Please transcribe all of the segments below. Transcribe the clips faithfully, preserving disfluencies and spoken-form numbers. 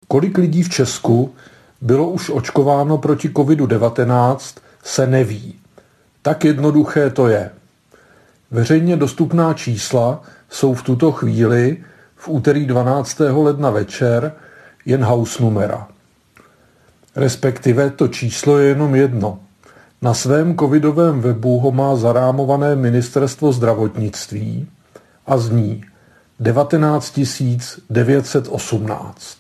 Kolik lidí v Česku bylo už očkováno proti kovidu devatenáct, se neví. Tak jednoduché to je. Veřejně dostupná čísla jsou v tuto chvíli, v úterý dvanáctého ledna večer, jen hausnumera. Respektive to číslo je jenom jedno. Na svém covidovém webu ho má zarámované Ministerstvo zdravotnictví a zní devatenáct tisíc devět set osmnáct.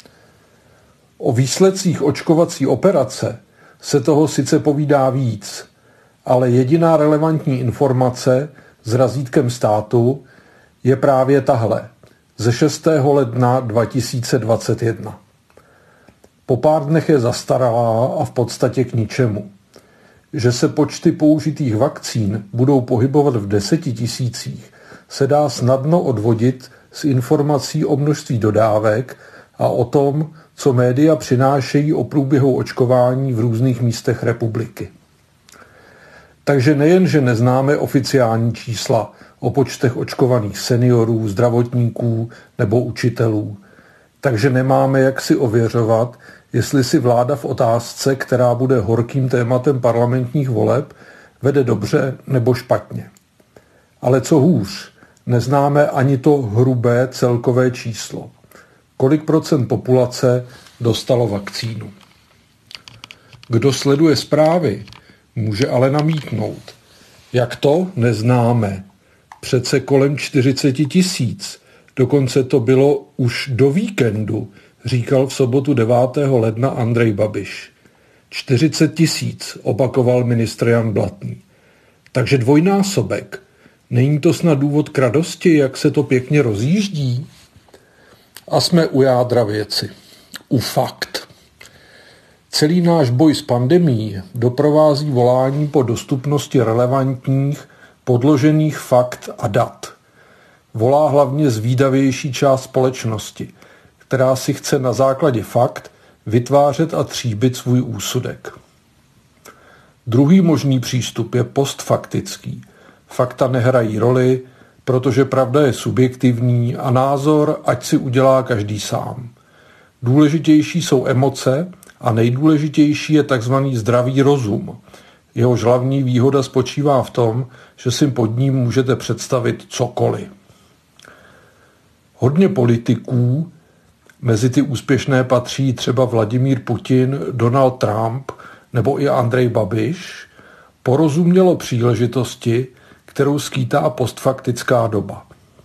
O výsledcích očkovací operace se toho sice povídá víc, ale jediná relevantní informace s razítkem státu je právě tahle ze šestého ledna dva tisíce dvacet jedna. Po pár dnech je zastaralá a v podstatě k ničemu. Že se počty použitých vakcín budou pohybovat v desetitisících, se dá snadno odvodit z informací o množství dodávek a o tom, co média přinášejí o průběhu očkování v různých místech republiky. Takže nejen, že neznáme oficiální čísla o počtech očkovaných seniorů, zdravotníků nebo učitelů, takže nemáme jak si ověřovat, jestli si vláda v otázce, která bude horkým tématem parlamentních voleb, vede dobře nebo špatně. Ale co hůř, neznáme ani to hrubé celkové číslo. Kolik procent populace dostalo vakcínu. Kdo sleduje zprávy, může ale namítnout. Jak to? Neznáme. Přece kolem čtyřicet tisíc. Dokonce to bylo už do víkendu, říkal v sobotu devátého ledna Andrej Babiš. čtyřicet tisíc, opakoval ministr Jan Blatný. Takže dvojnásobek. Není to snad důvod k radosti, jak se to pěkně rozjíždí? A jsme u jádra věci. U fakt. Celý náš boj s pandemií doprovází volání po dostupnosti relevantních, podložených fakt a dat. Volá hlavně zvídavější část společnosti, která si chce na základě fakt vytvářet a tříbit svůj úsudek. Druhý možný přístup je postfaktický. Fakta nehrají roli, protože pravda je subjektivní a názor ať si udělá každý sám. Důležitější jsou emoce a nejdůležitější je takzvaný zdravý rozum. Jehož hlavní výhoda spočívá v tom, že si pod ním můžete představit cokoliv. Hodně politiků, mezi ty úspěšné patří třeba Vladimír Putin, Donald Trump nebo i Andrej Babiš, porozumělo příležitosti, kterou skýtá postfaktická doba.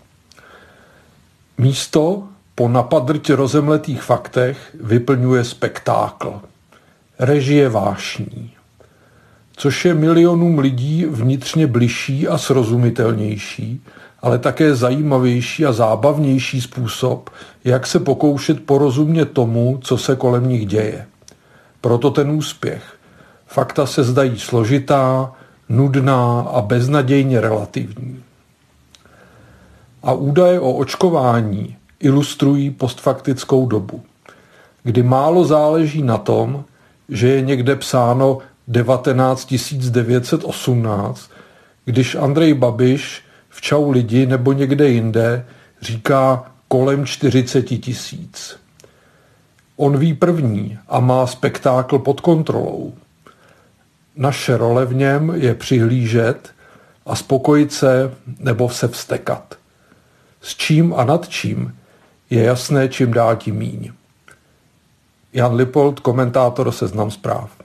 Místo po napadrť rozemletých faktech vyplňuje spektákl. Režie vášní. Což je milionům lidí vnitřně bližší a srozumitelnější, ale také zajímavější a zábavnější způsob, jak se pokoušet porozumět tomu, co se kolem nich děje. Proto ten úspěch. Fakta se zdají složitá, nudná a beznadějně relativní. A údaje o očkování ilustrují postfaktickou dobu, kdy málo záleží na tom, že je někde psáno devatenáct tisíc devět set osmnáct, když Andrej Babiš v Čau lidi nebo někde jinde říká kolem čtyřicet tisíc. On ví první a má spektákl pod kontrolou. Naše role v něm je přihlížet a spokojit se nebo se vztekat. S čím a nad čím je jasné čím dál tím míň. Jan Lipold, komentátor Seznam Zpráv.